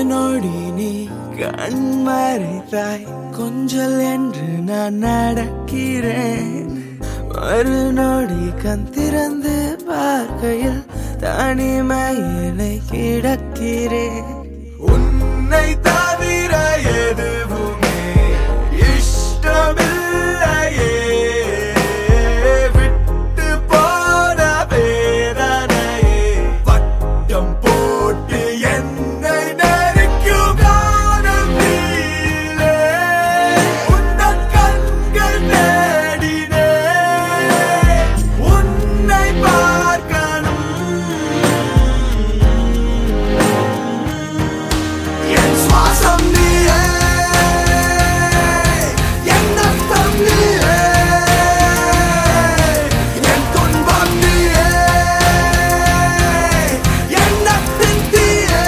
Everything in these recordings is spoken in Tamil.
நொடி நீ கண் மறைத்தாய் கொஞ்சல் என்று நான் நடக்கிறேன். ஒரு நொடி கண் திறந்து பார்க்கையில் தனிமையிலே கிடக்கிறேன். உன்னை தவிர எதுவுமே இஷ்டமில்லையே, விட்டு போன வேதனையே வட்டம் போட்டு என்னை நெருக்கும் காலம் நீளே. உந்தன் கண்கள் தேடினே உன்னை பார்க்கணும். என் சுவாசம் நீயே, என் ரத்தம் நீயே, என் துன்பம் நீயே, என் நத்தின் தீயே.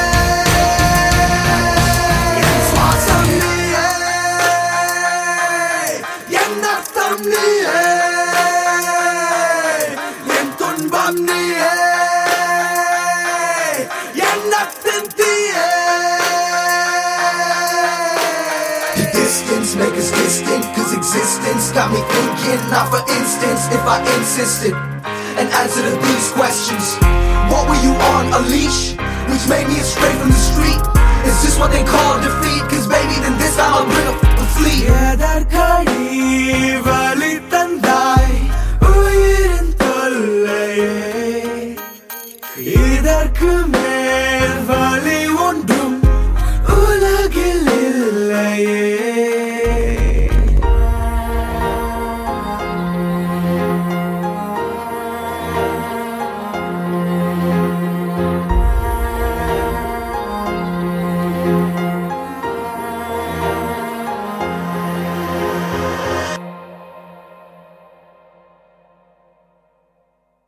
என் சுவாசம் நீயே, என் ரத்தம் நீயே, என் துன்பம் நீயே, என் நத்தின் தீயே. The distance make us distant, cause existence got me thinking. Now for instance, if I insisted and answered these questions, what were you on, a leash? Which made me astray from the street? Is this what they call